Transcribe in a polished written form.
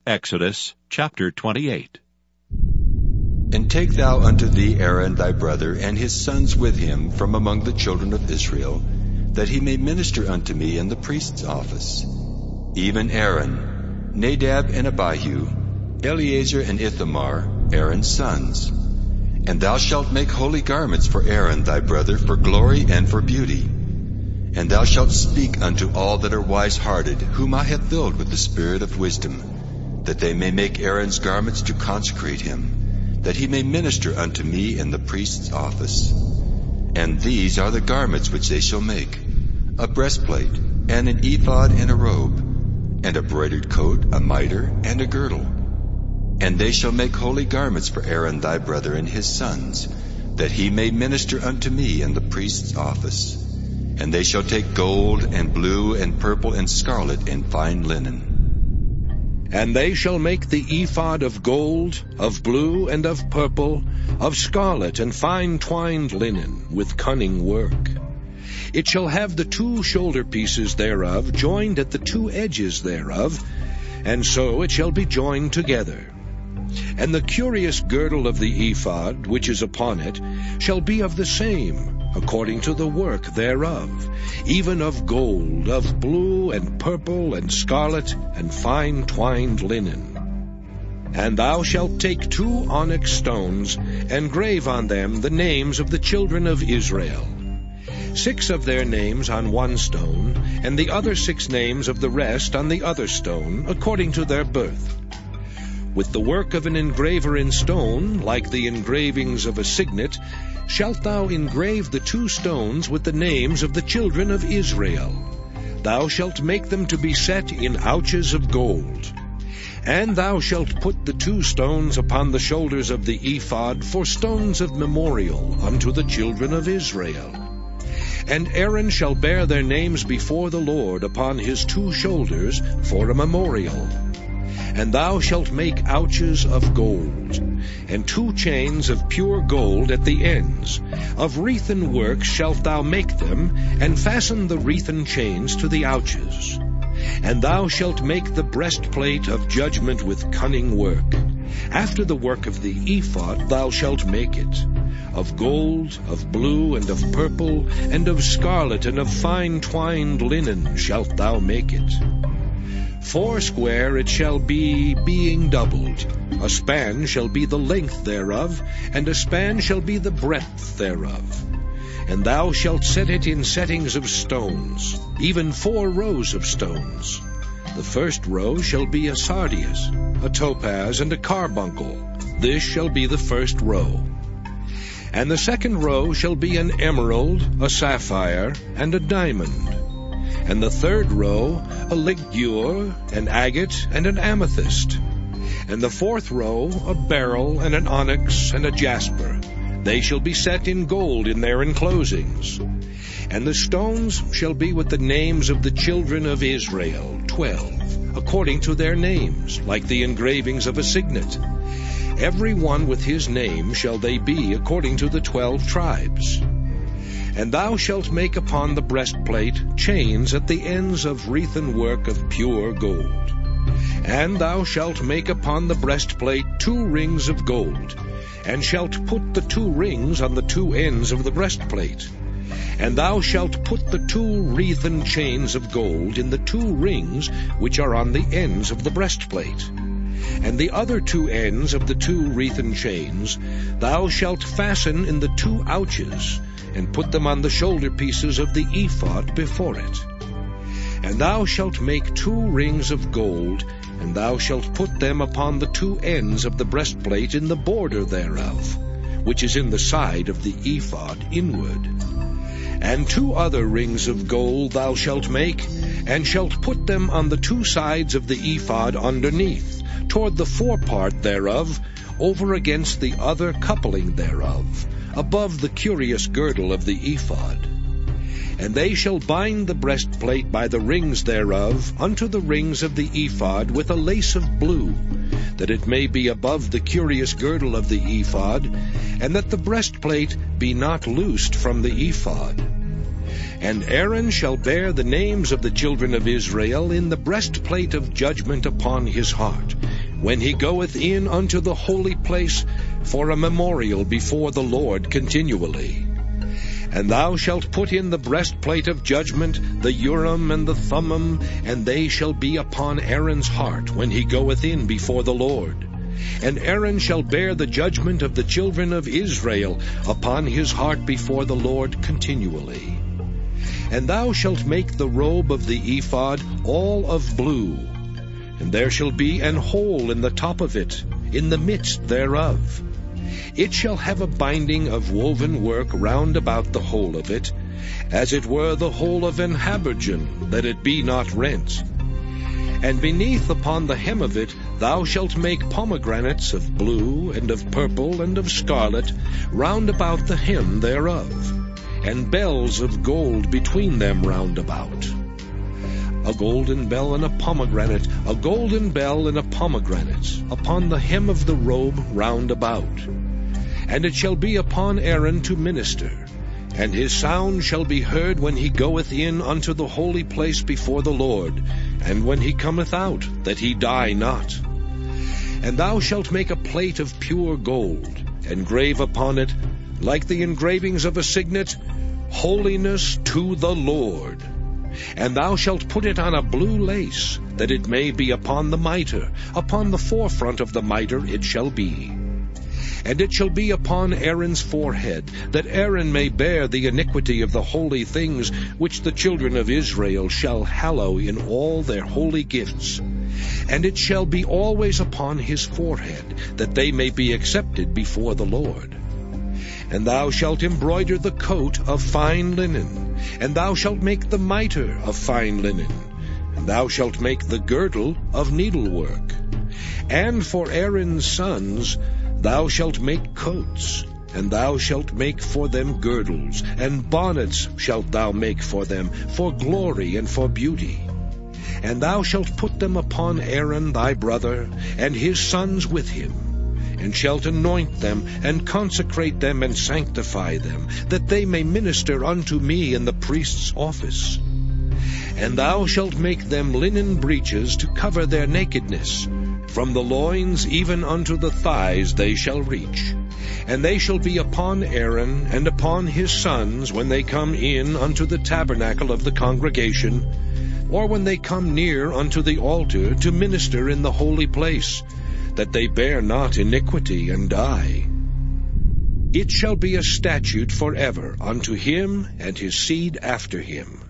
Exodus chapter 28. And take thou unto thee Aaron thy brother, and his sons with him from among the children of Israel, that he may minister unto me in the priest's office. Even Aaron, Nadab and Abihu, Eleazar and Ithamar, Aaron's sons. And thou shalt make holy garments for Aaron thy brother, for glory and for beauty. And thou shalt speak unto all that are wise-hearted, whom I have filled with the spirit of wisdom, that they may make Aaron's garments to consecrate him, that he may minister unto me in the priest's office. And these are the garments which they shall make: a breastplate, and an ephod, and a robe, and a broidered coat, a mitre, and a girdle. And they shall make holy garments for Aaron thy brother and his sons, that he may minister unto me in the priest's office. And they shall take gold, and blue, and purple, and scarlet, and fine linen. And they shall make the ephod of gold, of blue, and of purple, of scarlet, and fine twined linen, with cunning work. It shall have the 2 shoulder pieces thereof joined at the 2 edges thereof, and so it shall be joined together. And the curious girdle of the ephod, which is upon it, shall be of the same, according to the work thereof, even of gold, of blue, and purple, and scarlet, and fine twined linen. And thou shalt take 2 onyx stones, and grave on them the names of the children of Israel, 6 of their names on 1 stone, and the other 6 names of the rest on the other stone, according to their birth. With the work of an engraver in stone, like the engravings of a signet, shalt thou engrave the 2 stones with the names of the children of Israel. Thou shalt make them to be set in ouches of gold. And thou shalt put the 2 stones upon the shoulders of the ephod for stones of memorial unto the children of Israel. And Aaron shall bear their names before the Lord upon his 2 shoulders for a memorial. And thou shalt make ouches of gold, and 2 chains of pure gold at the ends. Of wreathen work shalt thou make them, and fasten the wreathen chains to the ouches. And thou shalt make the breastplate of judgment with cunning work. After the work of the ephod thou shalt make it. Of gold, of blue, and of purple, and of scarlet, and of fine twined linen shalt thou make it. 4 square it shall be, being doubled. A span shall be the length thereof, and a span shall be the breadth thereof. And thou shalt set it in settings of stones, even 4 rows of stones. The first row shall be a sardius, a topaz, and a carbuncle. This shall be the first row. And the second row shall be an emerald, a sapphire, and a diamond. And the third row, a ligure, an agate, and an amethyst. And the 4th row, a beryl, and an onyx, and a jasper. They shall be set in gold in their enclosings. And the stones shall be with the names of the children of Israel, 12, according to their names, like the engravings of a signet. Every one with his name shall they be according to the 12 tribes. And thou shalt make upon the breastplate chains at the ends of wreathen work of pure gold. And thou shalt make upon the breastplate 2 rings of gold, and shalt put the 2 rings on the 2 ends of the breastplate. And thou shalt put the 2 wreathen chains of gold in the 2 rings which are on the ends of the breastplate. And the other 2 ends of the 2 wreathen chains thou shalt fasten in the 2 ouches, and put them on the shoulder pieces of the ephod before it. And thou shalt make 2 rings of gold, and thou shalt put them upon the 2 ends of the breastplate in the border thereof, which is in the side of the ephod inward. And 2 other rings of gold thou shalt make, and shalt put them on the 2 sides of the ephod underneath, toward the forepart thereof, over against the other coupling thereof, above the curious girdle of the ephod. And they shall bind the breastplate by the rings thereof unto the rings of the ephod with a lace of blue, that it may be above the curious girdle of the ephod, and that the breastplate be not loosed from the ephod. And Aaron shall bear the names of the children of Israel in the breastplate of judgment upon his heart, when he goeth in unto the holy place, for a memorial before the Lord continually. And thou shalt put in the breastplate of judgment, the Urim and the Thummim, and they shall be upon Aaron's heart when he goeth in before the Lord. And Aaron shall bear the judgment of the children of Israel upon his heart before the Lord continually. And thou shalt make the robe of the ephod all of blue, and there shall be an hole in the top of it, in the midst thereof. It shall have a binding of woven work round about the whole of it, as it were the whole of an habergeon, that it be not rent. And beneath upon the hem of it thou shalt make pomegranates of blue, and of purple, and of scarlet, round about the hem thereof, and bells of gold between them round about. A golden bell and a pomegranate, a golden bell and a pomegranate, upon the hem of the robe round about. And it shall be upon Aaron to minister, and his sound shall be heard when he goeth in unto the holy place before the Lord, and when he cometh out, that he die not. And thou shalt make a plate of pure gold, and grave upon it, like the engravings of a signet, Holiness to the Lord. And thou shalt put it on a blue lace, that it may be upon the mitre, upon the forefront of the mitre it shall be. And it shall be upon Aaron's forehead, that Aaron may bear the iniquity of the holy things which the children of Israel shall hallow in all their holy gifts. And it shall be always upon his forehead, that they may be accepted before the Lord. And thou shalt embroider the coat of fine linen, and thou shalt make the mitre of fine linen, and thou shalt make the girdle of needlework. And for Aaron's sons thou shalt make coats, and thou shalt make for them girdles, and bonnets shalt thou make for them, for glory and for beauty. And thou shalt put them upon Aaron thy brother, and his sons with him, and shalt anoint them, and consecrate them, and sanctify them, that they may minister unto me in the priest's office. And thou shalt make them linen breeches to cover their nakedness. From the loins even unto the thighs they shall reach. And they shall be upon Aaron and upon his sons when they come in unto the tabernacle of the congregation, or when they come near unto the altar to minister in the holy place, that they bear not iniquity and die. It shall be a statute forever unto him and his seed after him.